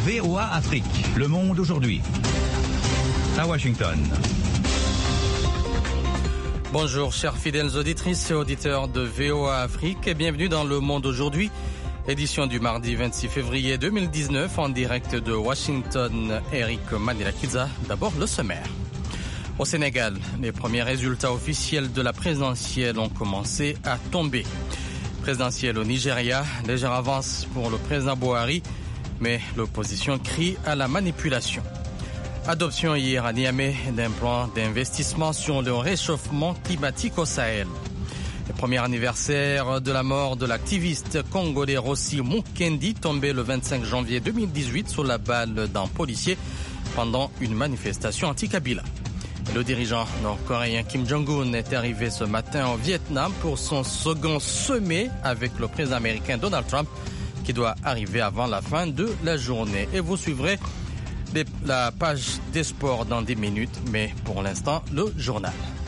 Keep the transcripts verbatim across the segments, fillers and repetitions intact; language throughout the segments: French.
V O A Afrique. Le monde aujourd'hui. À Washington. Bonjour chers fidèles auditrices et auditeurs de V O A Afrique et bienvenue dans Le Monde aujourd'hui, édition du mardi vingt-six février deux mille dix-neuf en direct de Washington. Eric Mandela-Kiza, d'abord le sommaire. Au Sénégal, les premiers résultats officiels de la présidentielle ont commencé à tomber. Présidentielle au Nigeria, légère avance pour le président Buhari, mais l'opposition crie à la manipulation. Adoption hier à Niamey d'un plan d'investissement sur le réchauffement climatique au Sahel. Le premier anniversaire de la mort de l'activiste congolais Rossi Mukendi, tombé le vingt-cinq janvier deux mille dix-huit sous la balle d'un policier pendant une manifestation anti-Kabila. Le dirigeant nord-coréen Kim Jong-un est arrivé ce matin au Vietnam pour son second sommet avec le président américain Donald Trump qui doit arriver avant la fin de la journée. Et vous suivrez les, la page des sports dans dix minutes, mais pour l'instant, le journal.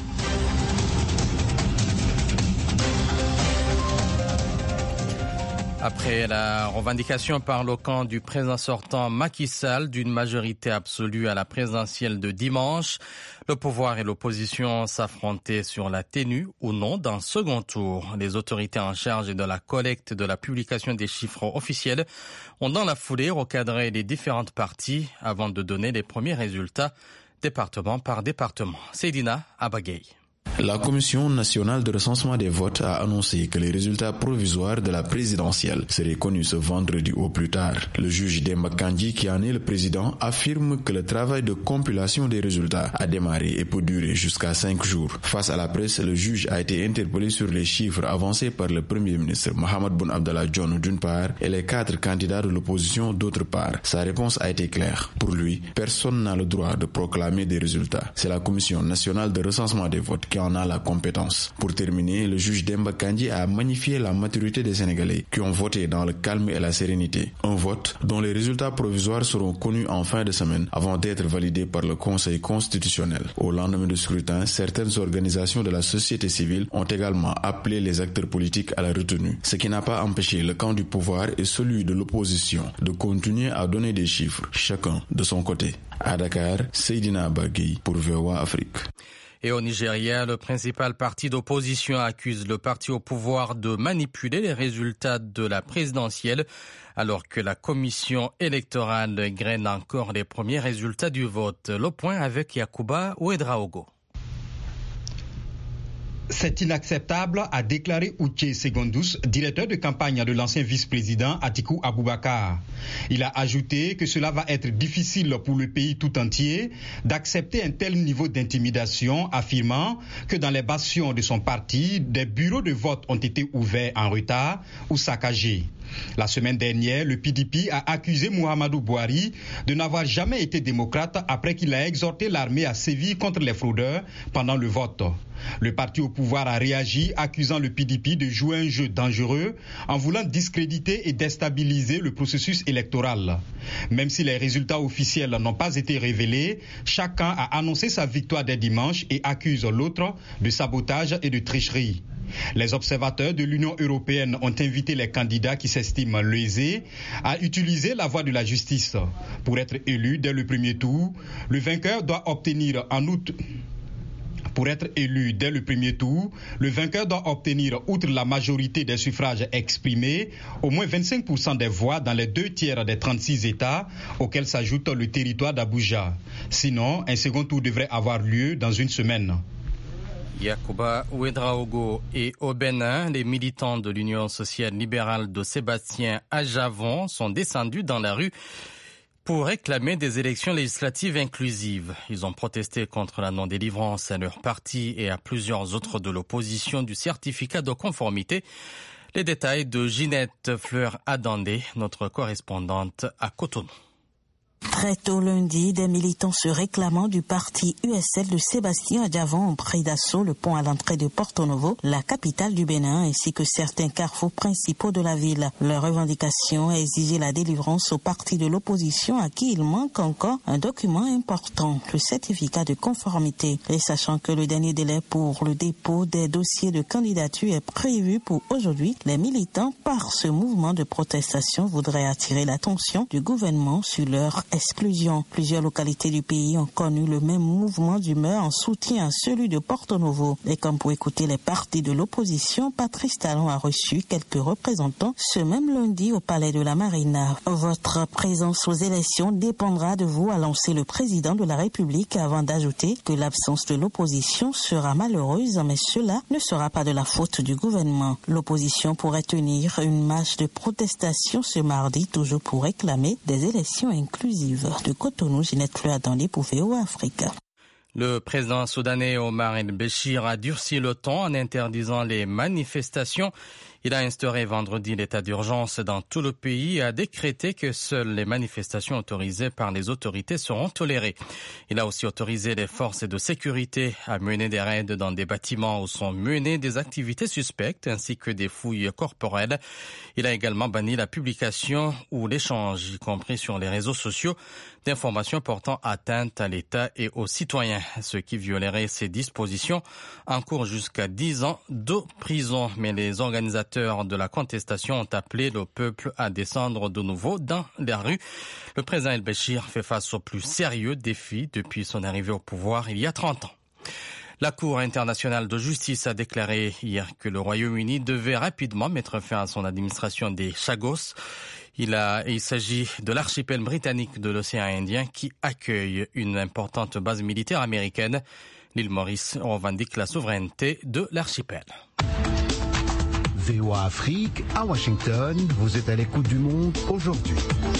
Après la revendication par le camp du président sortant Macky Sall d'une majorité absolue à la présidentielle de dimanche, le pouvoir et l'opposition s'affrontaient sur la tenue ou non d'un second tour. Les autorités en charge de la collecte de la publication des chiffres officiels ont dans la foulée recadré les différentes parties avant de donner les premiers résultats département par département. Seydina Abagay. La Commission nationale de recensement des votes a annoncé que les résultats provisoires de la présidentielle seraient connus ce vendredi au plus tard. Le juge Demba Kandji, qui en est le président, affirme que le travail de compilation des résultats a démarré et peut durer jusqu'à cinq jours. Face à la presse, le juge a été interpellé sur les chiffres avancés par le Premier ministre Mohamed Boun Abdallah Dionne d'une part et les quatre candidats de l'opposition d'autre part. Sa réponse a été claire. Pour lui, personne n'a le droit de proclamer des résultats. C'est la Commission nationale de recensement des votes qui en a la compétence. Pour terminer, le juge Demba Kandji a magnifié la maturité des Sénégalais qui ont voté dans le calme et la sérénité. Un vote dont les résultats provisoires seront connus en fin de semaine avant d'être validés par le Conseil constitutionnel. Au lendemain du scrutin, certaines organisations de la société civile ont également appelé les acteurs politiques à la retenue, ce qui n'a pas empêché le camp du pouvoir et celui de l'opposition de continuer à donner des chiffres, chacun de son côté. À Dakar, Seydina Bagui pour V O A Afrique. Et au Nigeria, le principal parti d'opposition accuse le parti au pouvoir de manipuler les résultats de la présidentielle, alors que la commission électorale graine encore les premiers résultats du vote. Le point avec Yacouba Ouedraogo. C'est inacceptable, a déclaré Uche Segondus, directeur de campagne de l'ancien vice-président Atiku Abubakar. Il a ajouté que cela va être difficile pour le pays tout entier d'accepter un tel niveau d'intimidation, affirmant que dans les bastions de son parti, des bureaux de vote ont été ouverts en retard ou saccagés. La semaine dernière, le P D P a accusé Muhammadu Buhari de n'avoir jamais été démocrate après qu'il a exhorté l'armée à sévir contre les fraudeurs pendant le vote. Le parti au pouvoir a réagi, accusant le P D P de jouer un jeu dangereux en voulant discréditer et déstabiliser le processus électoral. Même si les résultats officiels n'ont pas été révélés, chacun a annoncé sa victoire dès dimanche et accuse l'autre de sabotage et de tricherie. Les observateurs de l'Union européenne ont invité les candidats qui s'estiment lésés à utiliser la voie de la justice. Pour être élu dès le premier tour, le vainqueur doit obtenir en août... Pour être élu dès le premier tour, le vainqueur doit obtenir, outre la majorité des suffrages exprimés, au moins vingt-cinq pour cent des voix dans les deux tiers des trente-six États auxquels s'ajoute le territoire d'Abuja. Sinon, un second tour devrait avoir lieu dans une semaine. Yacouba Ouedraogo. Et au Bénin, les militants de l'Union sociale libérale de Sébastien Ajavon sont descendus dans la rue pour réclamer des élections législatives inclusives. Ils ont protesté contre la non-délivrance à leur parti et à plusieurs autres de l'opposition du certificat de conformité. Les détails de Ginette Fleur-Adandé, notre correspondante à Cotonou. Très tôt lundi, des militants se réclamant du parti U S L de Sébastien Adjavon ont pris d'assaut le pont à l'entrée de Porto Novo, la capitale du Bénin, ainsi que certains carrefours principaux de la ville. Leur revendication a exigé la délivrance au parti de l'opposition à qui il manque encore un document important, le certificat de conformité. Et sachant que le dernier délai pour le dépôt des dossiers de candidature est prévu pour aujourd'hui, les militants, par ce mouvement de protestation, voudraient attirer l'attention du gouvernement sur leur exclusion. Plusieurs localités du pays ont connu le même mouvement d'humeur en soutien à celui de Porto Novo. Et comme pour écouter les partis de l'opposition, Patrice Talon a reçu quelques représentants ce même lundi au Palais de la Marina. Votre présence aux élections dépendra de vous, a lancé le président de la République, avant d'ajouter que l'absence de l'opposition sera malheureuse, mais cela ne sera pas de la faute du gouvernement. L'opposition pourrait tenir une marche de protestation ce mardi, toujours pour réclamer des élections inclusives. De Cotonou, Ginette Fleur attendait pour V O A Afrique. Le président soudanais Omar el-Béchir a durci le ton en interdisant les manifestations. Il a instauré vendredi l'état d'urgence dans tout le pays et a décrété que seules les manifestations autorisées par les autorités seront tolérées. Il a aussi autorisé les forces de sécurité à mener des raids dans des bâtiments où sont menées des activités suspectes ainsi que des fouilles corporelles. Il a également banni la publication ou l'échange, y compris sur les réseaux sociaux, d'informations portant atteinte à l'État et aux citoyens. Ce qui violerait ces dispositions encourt jusqu'à dix ans de prison. Mais les organisateurs de la contestation ont appelé le peuple à descendre de nouveau dans les rues. Le président el-Béchir fait face au plus sérieux défi depuis son arrivée au pouvoir il y a trente ans. La Cour internationale de justice a déclaré hier que le Royaume-Uni devait rapidement mettre fin à son administration des Chagos. Il, a, il s'agit de l'archipel britannique de l'océan Indien qui accueille une importante base militaire américaine. L'île Maurice revendique la souveraineté de l'archipel. V O A Afrique, à Washington, vous êtes à l'écoute du monde aujourd'hui.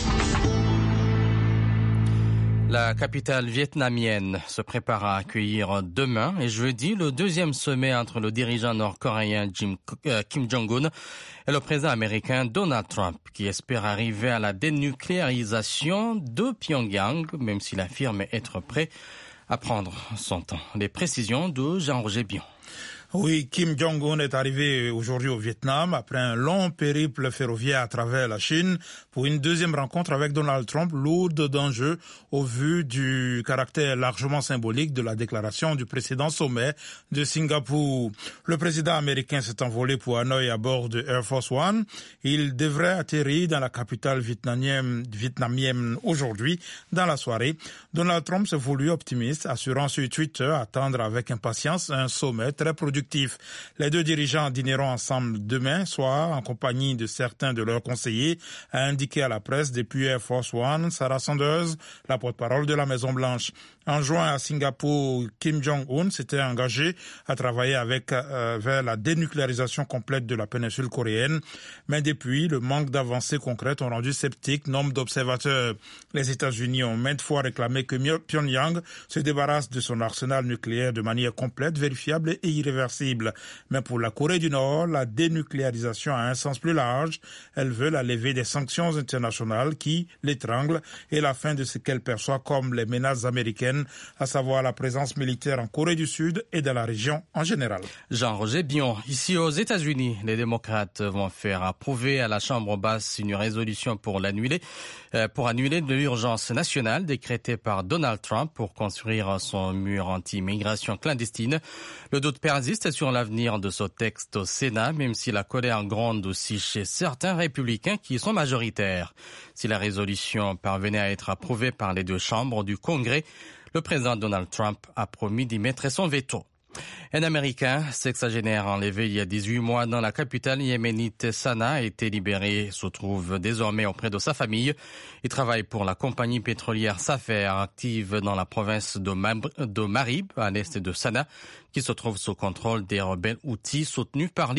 La capitale vietnamienne se prépare à accueillir demain et jeudi le deuxième sommet entre le dirigeant nord-coréen Jim, euh, Kim Jong-un et le président américain Donald Trump, qui espère arriver à la dénucléarisation de Pyongyang, même s'il affirme être prêt à prendre son temps. Les précisions de Jean-Roger Bion. Oui, Kim Jong-un est arrivé aujourd'hui au Vietnam après un long périple ferroviaire à travers la Chine pour une deuxième rencontre avec Donald Trump, lourde d'enjeux au vu du caractère largement symbolique de la déclaration du précédent sommet de Singapour. Le président américain s'est envolé pour Hanoï à bord de Air Force One. Il devrait atterrir dans la capitale vietnamienne, vietnamienne aujourd'hui dans la soirée. Donald Trump s'est voulu optimiste, assurant sur Twitter attendre avec impatience un sommet très productif. Les deux dirigeants dîneront ensemble demain soir en compagnie de certains de leurs conseillers, a indiqué à la presse depuis Air Force One Sarah Sanders, la porte-parole de la Maison-Blanche. En juin à Singapour, Kim Jong-un s'était engagé à travailler avec, euh, vers la dénucléarisation complète de la péninsule coréenne. Mais depuis, le manque d'avancées concrètes ont rendu sceptiques nombre d'observateurs. Les États-Unis ont maintes fois réclamé que Pyongyang se débarrasse de son arsenal nucléaire de manière complète, vérifiable et irréversible. Mais pour la Corée du Nord, la dénucléarisation a un sens plus large. Elle veut la levée des sanctions internationales qui l'étranglent et la fin de ce qu'elle perçoit comme les menaces américaines, à savoir la présence militaire en Corée du Sud et dans la région en général. Jean-Roger Bion. Ici aux États-Unis, les démocrates vont faire approuver à la Chambre basse une résolution pour l'annuler, euh, pour annuler l'urgence nationale décrétée par Donald Trump pour construire son mur anti-immigration clandestine. Le doute persiste sur l'avenir de ce texte au Sénat, même si la colère gronde aussi chez certains républicains qui sont majoritaires. Si la résolution parvenait à être approuvée par les deux chambres du Congrès, le président Donald Trump a promis d'y mettre son veto. Un Américain sexagénaire enlevé il y a dix-huit mois dans la capitale yéménite Sanaa a été libéré, se trouve désormais auprès de sa famille. Il travaille pour la compagnie pétrolière Safer, active dans la province de, Mab- de Marib, à l'est de Sanaa, qui se trouve sous contrôle des rebelles houthis soutenus par l'Iran.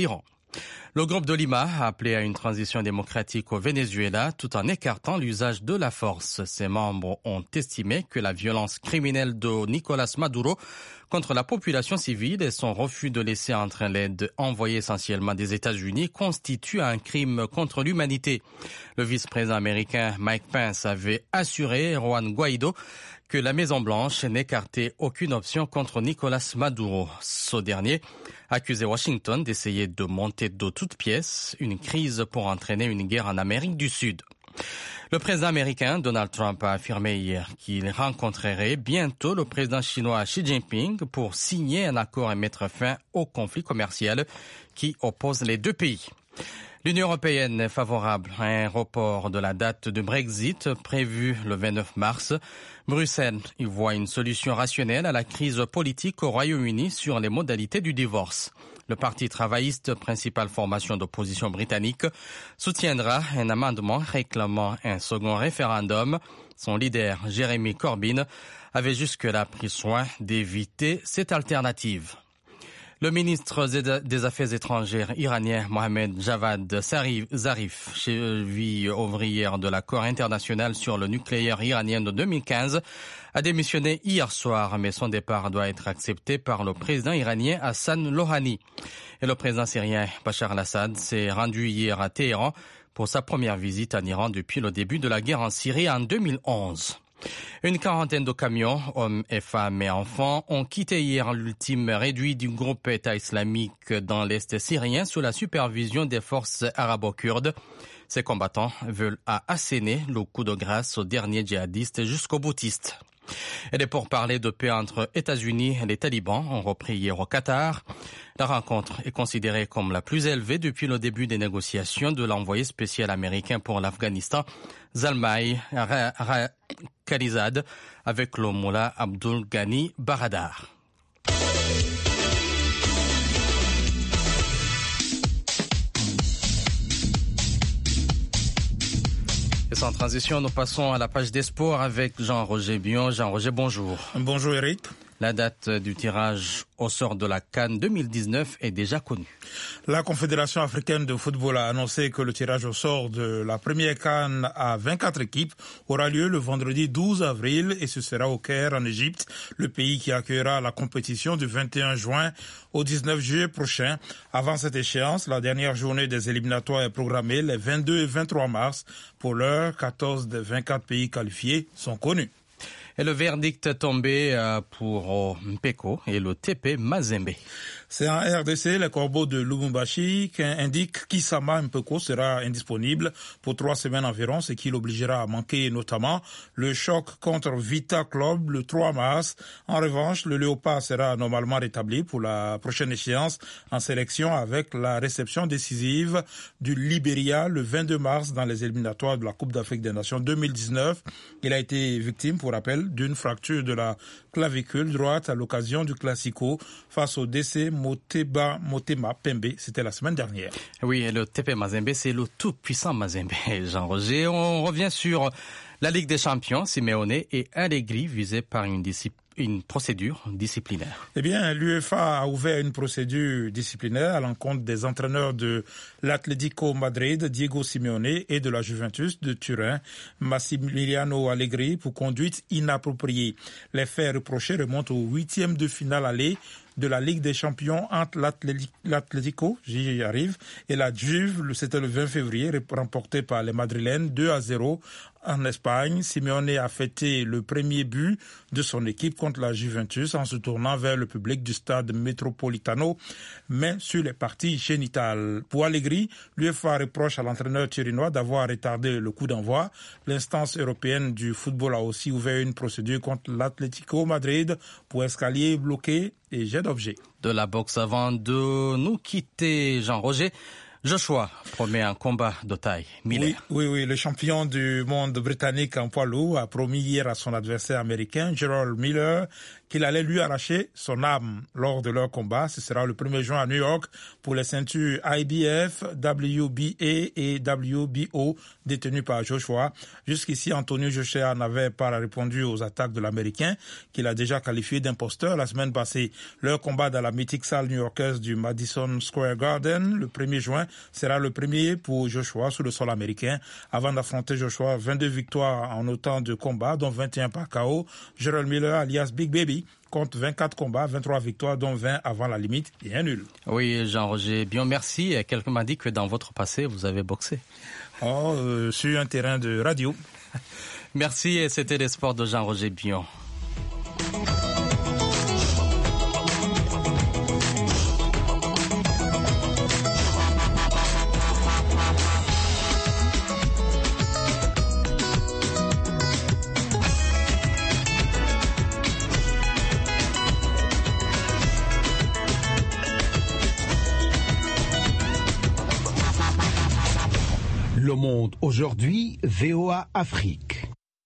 Le groupe de Lima a appelé à une transition démocratique au Venezuela tout en écartant l'usage de la force. Ses membres ont estimé que la violence criminelle de Nicolás Maduro contre la population civile et son refus de laisser entrer l'aide envoyée essentiellement des États-Unis constituent un crime contre l'humanité. Le vice-président américain Mike Pence avait assuré Juan Guaido que la Maison-Blanche n'écartait aucune option contre Nicolás Maduro. Ce dernier accusait Washington d'essayer de monter de toutes pièces une crise pour entraîner une guerre en Amérique du Sud. Le président américain Donald Trump a affirmé hier qu'il rencontrerait bientôt le président chinois Xi Jinping pour signer un accord et mettre fin au conflit commercial qui oppose les deux pays. L'Union européenne est favorable à un report de la date de Brexit prévue le vingt-neuf mars. Bruxelles y voit une solution rationnelle à la crise politique au Royaume-Uni sur les modalités du divorce. Le Parti travailliste, principale formation d'opposition britannique, soutiendra un amendement réclamant un second référendum. Son leader, Jeremy Corbyn, avait jusque-là pris soin d'éviter cette alternative. Le ministre des Affaires étrangères iranien Mohamed Javad Zarif, cheville ouvrière de l'accord international sur le nucléaire iranien de deux mille quinze, a démissionné hier soir, mais son départ doit être accepté par le président iranien Hassan Rouhani. Et le président syrien Bachar al-Assad s'est rendu hier à Téhéran pour sa première visite en Iran depuis le début de la guerre en Syrie en deux mille onze. Une quarantaine de camions, hommes et femmes et enfants, ont quitté hier l'ultime réduit du groupe État islamique dans l'Est syrien sous la supervision des forces arabo-kurdes. Ces combattants veulent asséner le coup de grâce aux derniers djihadistes jusqu'aux boutistes. Et les pourparlers de paix entre États-Unis et les talibans ont repris hier au Qatar. La rencontre est considérée comme la plus élevée depuis le début des négociations de l'envoyé spécial américain pour l'Afghanistan, Zalmay Khalilzad, avec le Mullah Abdul Ghani Baradar. Et sans transition, nous passons à la page des sports avec Jean-Roger Bion. Jean-Roger, bonjour. Bonjour Eric. La date du tirage au sort de la CAN deux mille dix-neuf est déjà connue. La Confédération africaine de football a annoncé que le tirage au sort de la première CAN à vingt-quatre équipes aura lieu le vendredi douze avril et ce sera au Caire en Égypte, le pays qui accueillera la compétition du vingt et un juin au dix-neuf juillet prochain. Avant cette échéance, la dernière journée des éliminatoires est programmée les vingt-deux et vingt-trois mars. Pour l'heure, quatorze des vingt-quatre pays qualifiés sont connus. Et le verdict tombé pour Mpeko et le T P Mazembe. C'est en R D C, les Corbeaux de Lubumbashi qui indiquent qu'Issama Mpeko sera indisponible pour trois semaines environ, ce qui l'obligera à manquer notamment le choc contre Vita Club le trois mars. En revanche, le Léopard sera normalement rétabli pour la prochaine échéance en sélection avec la réception décisive du Libéria le vingt-deux mars dans les éliminatoires de la Coupe d'Afrique des Nations deux mille dix-neuf. Il a été victime, pour rappel, d'une fracture de la clavicule droite à l'occasion du Classico face au D C Moteba Motema Pembe. C'était la semaine dernière. Oui, et le T P Mazembe, c'est le tout-puissant Mazembe. Jean-Roger, on revient sur la Ligue des Champions. Simeone et Allegri visés par une discipline. Une procédure disciplinaire. Eh bien, l'UEFA a ouvert une procédure disciplinaire à l'encontre des entraîneurs de l'Atlético Madrid, Diego Simeone, et de la Juventus de Turin, Massimiliano Allegri, pour conduite inappropriée. Les faits reprochés remontent au huitième de finale aller de la Ligue des Champions entre l'Atlético, j'y arrive, et la Juve. C'était le vingt février, remporté par les Madrilènes deux à zéro en Espagne. Simeone a fêté le premier but de son équipe contre la Juventus en se tournant vers le public du stade Metropolitano, mais sur les parties génitales. Pour Allegri, l'UEFA reproche à l'entraîneur turinois d'avoir retardé le coup d'envoi. L'instance européenne du football a aussi ouvert une procédure contre l'Atlético Madrid pour escalier bloqué et jet d'objets. De la boxe avant de nous quitter, Jean-Roger. Joshua promet un combat de taille. Miller. Oui, oui, oui, le champion du monde britannique en poids lourd a promis hier à son adversaire américain, Gerald Miller, qu'il allait lui arracher son âme lors de leur combat. Ce sera le premier juin à New York pour les ceintures I B F, W B A et W B O détenues par Joshua. Jusqu'ici, Anthony Joshua n'avait pas répondu aux attaques de l'Américain, qu'il a déjà qualifié d'imposteur la semaine passée. Leur combat dans la mythique salle new-yorkaise du Madison Square Garden, le premier juin, sera le premier pour Joshua sous le sol américain. Avant d'affronter Joshua, vingt-deux victoires en autant de combats, dont vingt et un par K O. Gerald Miller, alias Big Baby, compte vingt-quatre combats, vingt-trois victoires, dont vingt avant la limite et un nul. Oui, Jean-Roger Bion, merci. Quelqu'un m'a dit que dans votre passé, vous avez boxé. Oh, euh, sur un terrain de radio. Merci, et c'était les sports de Jean-Roger Bion. Le Monde aujourd'hui, V O A Afrique.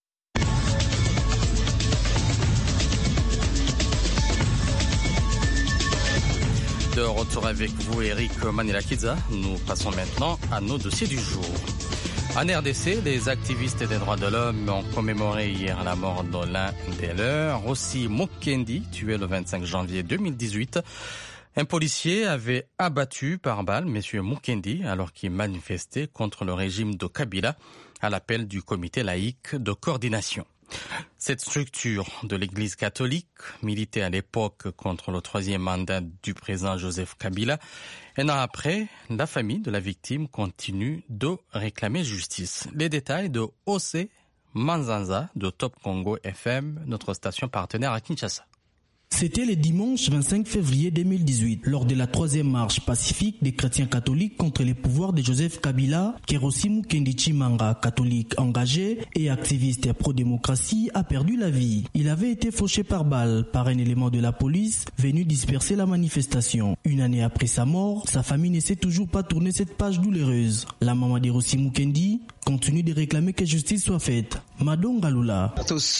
De retour avec vous, Eric Manilakidza. Nous passons maintenant à nos dossiers du jour. En R D C, les activistes des droits de l'homme ont commémoré hier la mort de l'un des leurs, Rossi Mukendi, tué le vingt-cinq janvier deux mille dix-huit. Un policier avait abattu par balle M. Mukendi alors qu'il manifestait contre le régime de Kabila à l'appel du comité laïque de coordination. Cette structure de l'Église catholique militait à l'époque contre le troisième mandat du président Joseph Kabila. Un an après, la famille de la victime continue de réclamer justice. Les détails de Ose Manzanza de Top Congo F M, notre station partenaire à Kinshasa. C'était le dimanche vingt-cinq février deux mille dix-huit, lors de la troisième marche pacifique des chrétiens catholiques contre les pouvoirs de Joseph Kabila, que Rossi Mukendi Chimanga, catholique engagé et activiste pro-démocratie, a perdu la vie. Il avait été fauché par balle par un élément de la police venu disperser la manifestation. Une année après sa mort, sa famille ne sait toujours pas tourner cette page douloureuse. La maman de Rossi Mukendi continue de réclamer que justice soit faite. Madon Galula.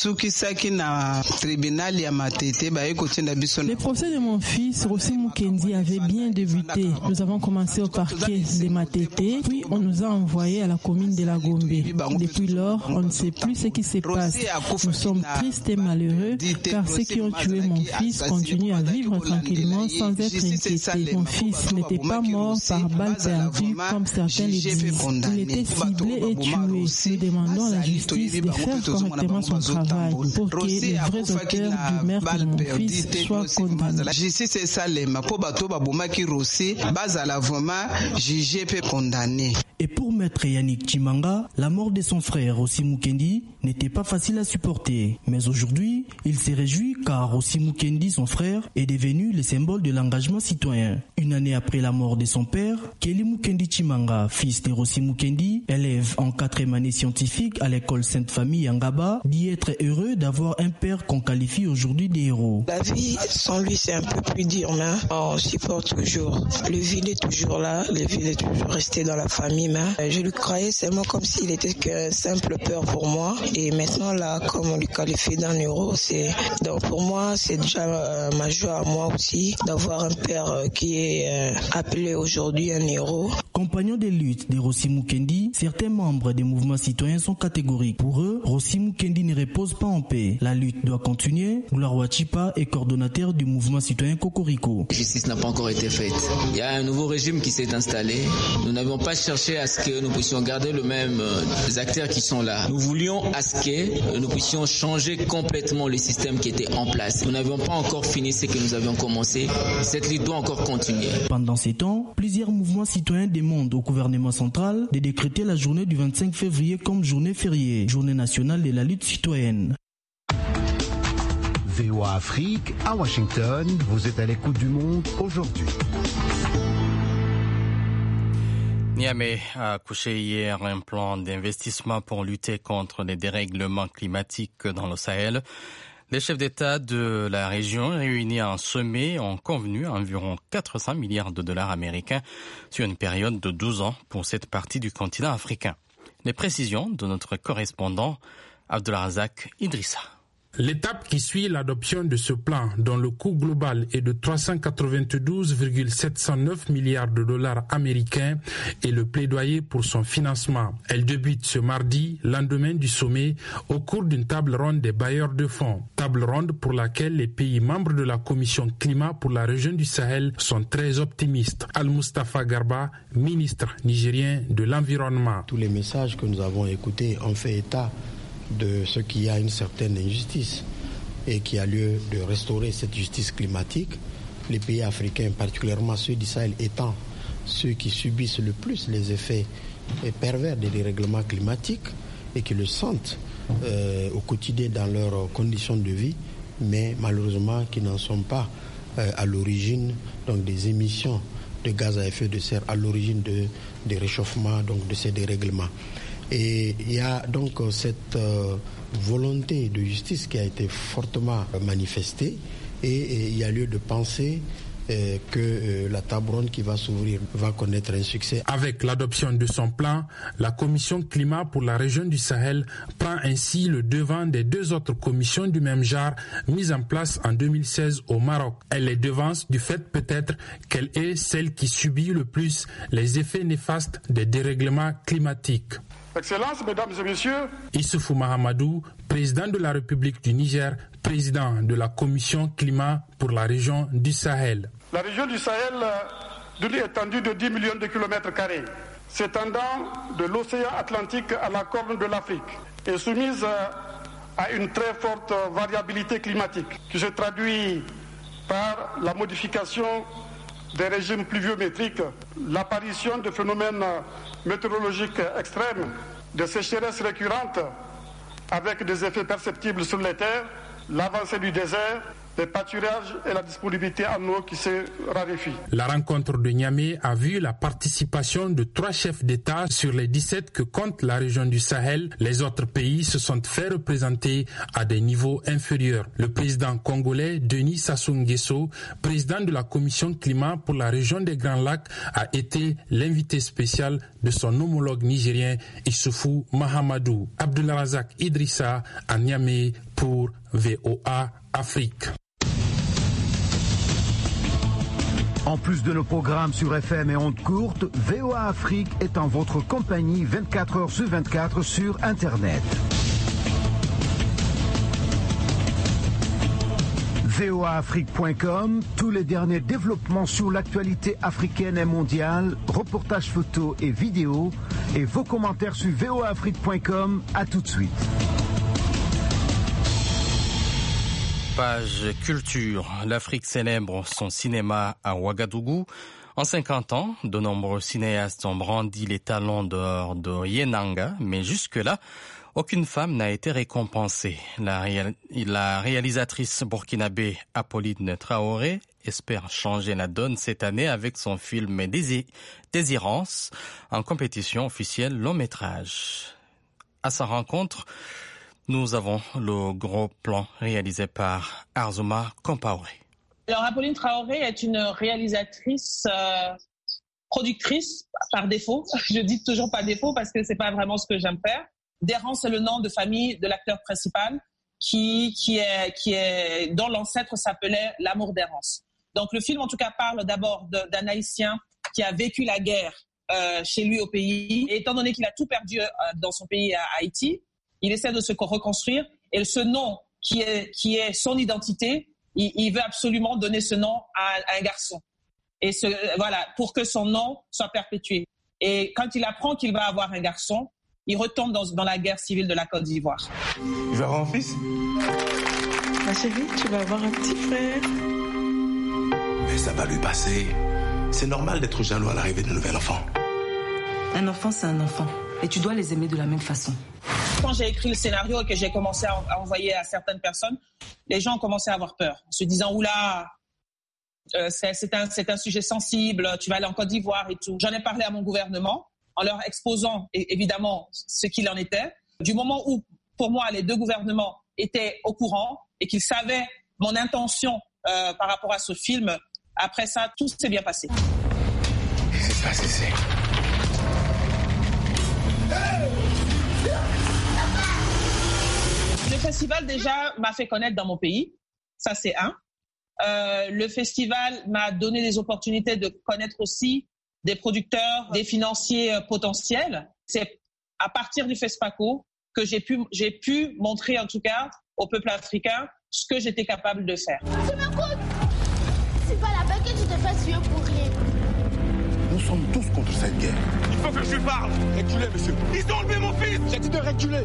Le procès de mon fils, Rossi Mukendi, avait bien débuté. Nous avons commencé au parquet de Matete, puis on nous a envoyés à la commune de la Gombe. Depuis lors, on ne sait plus ce qui se passe. Nous sommes tristes et malheureux, car ceux qui ont tué mon fils continuent à vivre tranquillement sans être inquiétés. Mon fils n'était pas mort par balle perdue, comme certains le disent. Il était ciblé et tué. Nous demandons à la justice de faire correctement son travail pour que les vrais auteurs du meurtre de mon fils soient condamnés. Et pour maître Yannick Chimanga, la mort de son frère Rossi Mukendi n'était pas facile à supporter. Mais aujourd'hui, il se réjouit car Rossi Mukendi, son frère, est devenu le symbole de l'engagement citoyen. Une année après la mort de son père, Kelly Mukendi Chimanga, fils de Rossi Mukendi, élève en quatrième année scientifique à l'école Sainte-Famille Ngaba, dit être heureux d'avoir un père qu'on qualifie aujourd'hui de héros. La vie sans lui c'est un peu plus dur, mais on supporte toujours. Le vide est toujours là, le vide est toujours resté dans la famille, mais je lui croyais seulement comme s'il était qu'un simple père pour moi. Et maintenant là, comme on lui qualifie d'un héros, c'est donc pour moi c'est déjà euh, ma joie à moi aussi d'avoir un père euh, qui est euh, appelé aujourd'hui un héros. Compagnon de lutte de Rossi Mukendi, certains membres des mouvements citoyens sont catégoriques. Pour eux, Rossi Mukendi ne repose pas en paix. La lutte doit continuer. Gloire Wachipa est coordonnateur du mouvement citoyen Cocorico. La justice n'a pas encore été faite. Il y a un nouveau régime qui s'est installé. Nous n'avons pas cherché à ce que nous puissions garder le même euh, les acteurs qui sont là. Nous voulions à ce que nous puissions changer complètement le système qui était en place. Nous n'avions pas encore fini ce que nous avions commencé. Cette lutte doit encore continuer. Pendant ces temps, plusieurs mouvements citoyens demandent au gouvernement central de décréter la journée du vingt-cinq février comme journée fériée, journée nationale de la lutte citoyenne. V O A Afrique, à Washington, vous êtes à l'écoute du Monde aujourd'hui. Niamey a accouché hier un plan d'investissement pour lutter contre les dérèglements climatiques dans le Sahel. Les chefs d'État de la région réunis en sommet ont convenu environ quatre cents milliards de dollars américains sur une période de douze ans pour cette partie du continent africain. Les précisions de notre correspondant Abdelrazak Idrissa. L'étape qui suit l'adoption de ce plan, dont le coût global est de trois cent quatre-vingt-douze virgule sept cent neuf milliards de dollars américains, est le plaidoyer pour son financement. Elle débute ce mardi, lendemain du sommet, au cours d'une table ronde des bailleurs de fonds. Table ronde pour laquelle les pays membres de la Commission climat pour la région du Sahel sont très optimistes. Al-Mustafa Garba, ministre nigérien de l'Environnement. Tous les messages que nous avons écoutés ont fait état de ce qu'il y a une certaine injustice et qu'il y a lieu de restaurer cette justice climatique. Les pays africains, particulièrement ceux du Sahel, étant ceux qui subissent le plus les effets pervers des dérèglements climatiques et qui le sentent euh, au quotidien dans leurs conditions de vie, mais malheureusement qui n'en sont pas euh, à l'origine donc des émissions de gaz à effet de serre, à l'origine de, des réchauffements, donc de ces dérèglements. Et il y a donc cette euh, volonté de justice qui a été fortement manifestée et, et il y a lieu de penser euh, que euh, la table ronde qui va s'ouvrir va connaître un succès. Avec l'adoption de son plan, la Commission climat pour la région du Sahel prend ainsi le devant des deux autres commissions du même genre mises en place en deux mille seize au Maroc. Elle les devance du fait peut-être qu'elle est celle qui subit le plus les effets néfastes des dérèglements climatiques. Excellences, mesdames et messieurs. Issoufou Mahamadou, président de la République du Niger, président de la Commission climat pour la région du Sahel. La région du Sahel, d'une étendue de dix millions de kilomètres carrés, s'étendant de l'océan Atlantique à la corne de l'Afrique, est soumise à une très forte variabilité climatique qui se traduit par la modification des régimes pluviométriques, l'apparition de phénomènes météorologiques extrêmes, de sécheresses récurrentes avec des effets perceptibles sur les terres, l'avancée du désert, les pâturages et la disponibilité en eau qui se raréfie. La rencontre de Niamey a vu la participation de trois chefs d'État sur les dix-sept que compte la région du Sahel. Les autres pays se sont fait représenter à des niveaux inférieurs. Le président congolais Denis Sassou Nguesso, président de la Commission climat pour la région des Grands Lacs, a été l'invité spécial de son homologue nigérien Issoufou Mahamadou. Abdulrazak Idrissa à Niamey pour V O A Afrique. En plus de nos programmes sur F M et ondes courtes, V O A Afrique est en votre compagnie vingt-quatre heures sur vingt-quatre sur Internet. V O A Afrique point com, tous les derniers développements sur l'actualité africaine et mondiale, reportages photos et vidéos, et vos commentaires sur V O A Afrique point com. À tout de suite. Page culture. L'Afrique célèbre son cinéma à Ouagadougou. En cinquante ans, de nombreux cinéastes ont brandi les talons d'or de Yenanga, mais jusque-là, aucune femme n'a été récompensée. La, réal... la réalisatrice burkinabé Apolline Traoré espère changer la donne cette année avec son film Désir... Désirance en compétition officielle long métrage. À sa rencontre, nous avons le gros plan réalisé par Arzouma Compaoré. Alors, Apolline Traoré est une réalisatrice, euh, productrice par défaut. Je dis toujours par défaut parce que c'est pas vraiment ce que j'aime faire. D'Errance, c'est le nom de famille de l'acteur principal qui, qui est, qui est, dont l'ancêtre s'appelait L'amour d'Errance. Donc, le film, en tout cas, parle d'abord de, d'un Haïtien qui a vécu la guerre euh, chez lui au pays. Et étant donné qu'il a tout perdu euh, dans son pays à Haïti, il essaie de se reconstruire et ce nom qui est, qui est son identité, il, il veut absolument donner ce nom à, à un garçon. Et ce, voilà, pour que son nom soit perpétué. Et quand il apprend qu'il va avoir un garçon, il retombe dans, dans la guerre civile de la Côte d'Ivoire. Tu vas avoir un fils ? Ma chérie, tu vas avoir un petit frère. Mais ça va lui passer. C'est normal d'être jaloux à l'arrivée d'un nouvel enfant. Un enfant, c'est un enfant. Et tu dois les aimer de la même façon. Quand j'ai écrit le scénario et que j'ai commencé à, à envoyer à certaines personnes, les gens ont commencé à avoir peur, en se disant « Oula, euh, c'est, c'est, un, c'est un sujet sensible, tu vas aller en Côte d'Ivoire et tout ». J'en ai parlé à mon gouvernement en leur exposant évidemment ce qu'il en était. Du moment où, pour moi, les deux gouvernements étaient au courant et qu'ils savaient mon intention euh, par rapport à ce film, après ça, tout s'est bien passé. Qu'est-ce qui se passe ici ? Je festival déjà m'a fait connaître dans mon pays, ça c'est un. Euh, le festival m'a donné des opportunités de connaître aussi des producteurs, des financiers euh, potentiels. C'est à partir du FESPACO que j'ai pu, j'ai pu montrer en tout cas au peuple africain ce que j'étais capable de faire. Tu me coûtes. C'est pas la peine que tu te fasses tuer pour rien. Nous sommes tous contre cette guerre. Il faut que je lui parle. Reculez, monsieur. Ils ont enlevé mon fils. J'ai dit de reculer.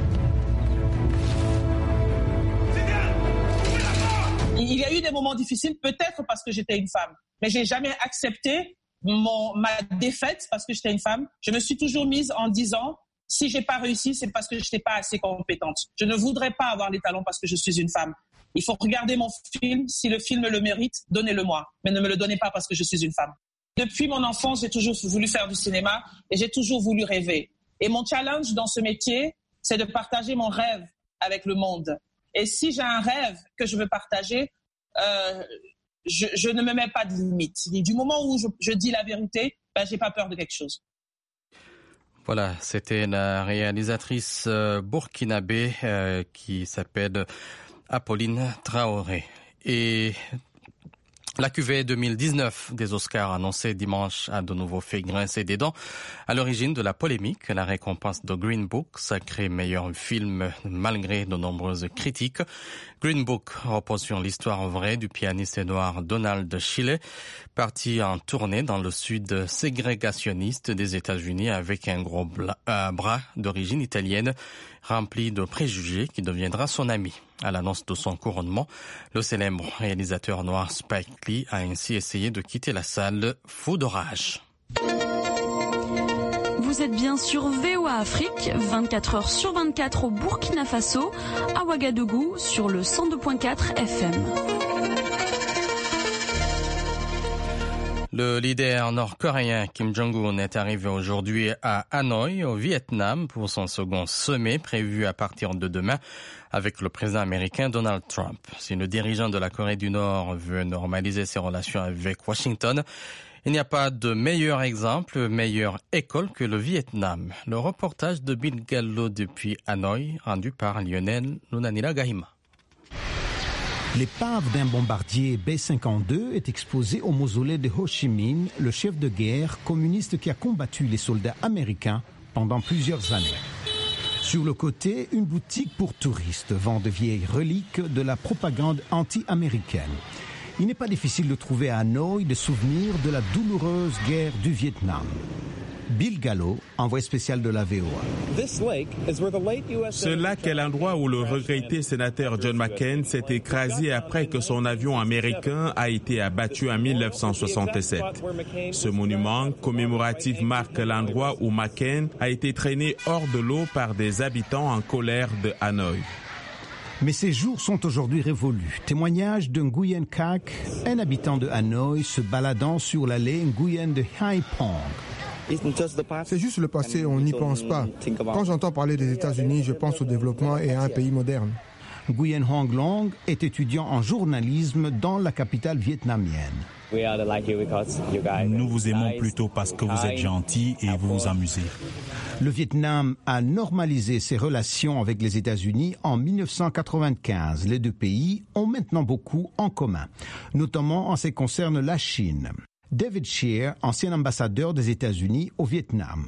Il y a eu des moments difficiles, peut-être parce que j'étais une femme, mais j'ai jamais accepté mon, ma défaite parce que j'étais une femme. Je me suis toujours mise en disant, si j'ai pas réussi, c'est parce que je n'étais pas assez compétente. Je ne voudrais pas avoir les talents parce que je suis une femme. Il faut regarder mon film. Si le film le mérite, donnez-le-moi, mais ne me le donnez pas parce que je suis une femme. Depuis mon enfance, j'ai toujours voulu faire du cinéma et j'ai toujours voulu rêver. Et mon challenge dans ce métier, c'est de partager mon rêve avec le monde. Et si j'ai un rêve que je veux partager, euh, je, je ne me mets pas de limite. Du moment où je, je dis la vérité, ben, j'ai pas peur de quelque chose. Voilà, c'était la réalisatrice euh, burkinabé euh, qui s'appelle Apolline Traoré. Et la cuvée deux mille dix-neuf des Oscars annoncée dimanche a de nouveau fait grincer des dents. À l'origine de la polémique, la récompense de Green Book, sacré meilleur film malgré de nombreuses critiques. Green Book repose sur l'histoire vraie du pianiste noir Donald Shilley, parti en tournée dans le sud ségrégationniste des États-Unis avec un gros bras d'origine italienne rempli de préjugés qui deviendra son ami. À l'annonce de son couronnement, le célèbre réalisateur noir Spike Lee a ainsi essayé de quitter la salle fou de rage. Vous êtes bien sur V O A Afrique, vingt-quatre heures sur vingt-quatre au Burkina Faso, à Ouagadougou sur le cent deux virgule quatre F M. Le leader nord-coréen Kim Jong-un est arrivé aujourd'hui à Hanoï, au Vietnam, pour son second sommet prévu à partir de demain avec le président américain Donald Trump. Si le dirigeant de la Corée du Nord veut normaliser ses relations avec Washington, il n'y a pas de meilleur exemple, meilleure école que le Vietnam. Le reportage de Bill Gallo depuis Hanoï, rendu par Lionel Lunanila Gahima. L'épave d'un bombardier B cinquante-deux est exposée au mausolée de Ho Chi Minh, le chef de guerre communiste qui a combattu les soldats américains pendant plusieurs années. Sur le côté, une boutique pour touristes vend de vieilles reliques de la propagande anti-américaine. Il n'est pas difficile de trouver à Hanoï des souvenirs de la douloureuse guerre du Vietnam. Bill Gallo, envoyé spécial de la V O A. Ce lac est l'endroit où le regretté sénateur John McCain s'est écrasé après que son avion américain a été abattu en mille neuf cent soixante-sept. Ce monument commémoratif marque l'endroit où McCain a été traîné hors de l'eau par des habitants en colère de Hanoï. Mais ces jours sont aujourd'hui révolus. Témoignage de Nguyen Kak, un habitant de Hanoï se baladant sur l'allée Nguyen de Hai Phong. C'est juste le passé, on n'y pense pas. Quand j'entends parler des États-Unis, je pense au développement et à un pays moderne. Nguyen Hong Long est étudiant en journalisme dans la capitale vietnamienne. Nous vous aimons plutôt parce que vous êtes gentils et vous vous amusez. Le Vietnam a normalisé ses relations avec les États-Unis en mille neuf cent quatre-vingt-quinze. Les deux pays ont maintenant beaucoup en commun, notamment en ce qui concerne la Chine. David Shear, ancien ambassadeur des États-Unis au Vietnam.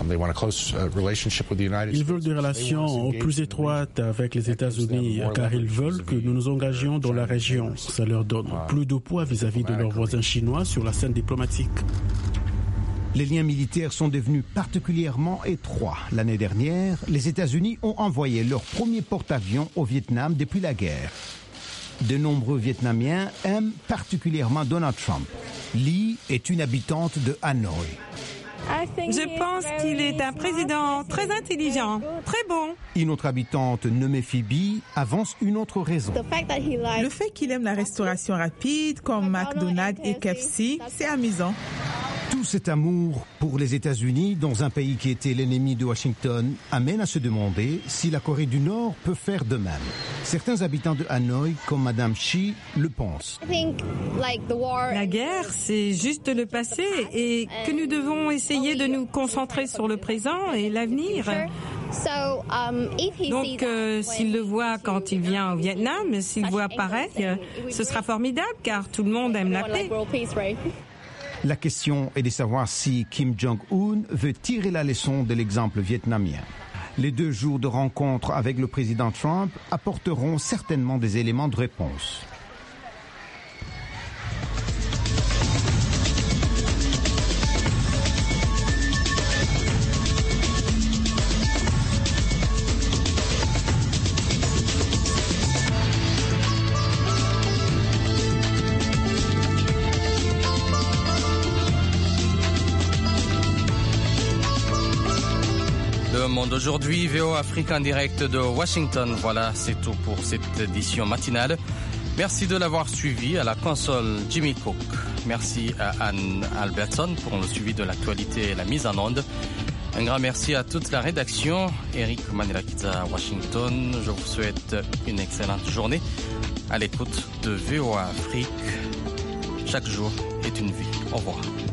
Ils veulent des relations plus étroites avec les États-Unis car ils veulent que nous nous engagions dans la région. Ça leur donne plus de poids vis-à-vis de leurs voisins chinois sur la scène diplomatique. Les liens militaires sont devenus particulièrement étroits. L'année dernière, les États-Unis ont envoyé leur premier porte-avions au Vietnam depuis la guerre. De nombreux Vietnamiens aiment particulièrement Donald Trump. Lee est une habitante de Hanoï. Je pense qu'il est un président très intelligent, très bon. Une autre habitante nommée Phoebe avance une autre raison. Le fait qu'il aime la restauration rapide comme McDonald's et K F C, c'est amusant. Tout cet amour pour les États-Unis, dans un pays qui était l'ennemi de Washington, amène à se demander si la Corée du Nord peut faire de même. Certains habitants de Hanoï, comme Madame Shi, le pensent. La guerre, c'est juste le passé et que nous devons essayer de nous concentrer sur le présent et l'avenir. Donc, euh, s'il le voit quand il vient au Vietnam, s'il voit pareil, euh, ce sera formidable car tout le monde aime la paix. La question est de savoir si Kim Jong-un veut tirer la leçon de l'exemple vietnamien. Les deux jours de rencontre avec le président Trump apporteront certainement des éléments de réponse. Le Monde aujourd'hui, V O Afrique en direct de Washington. Voilà, c'est tout pour cette édition matinale. Merci de l'avoir suivi. À la console, Jimmy Cook. Merci à Anne Albertson pour le suivi de l'actualité et la mise en onde. Un grand merci à toute la rédaction. Eric Manilakita à Washington. Je vous souhaite une excellente journée à l'écoute de V O Afrique. Chaque jour est une vie. Au revoir.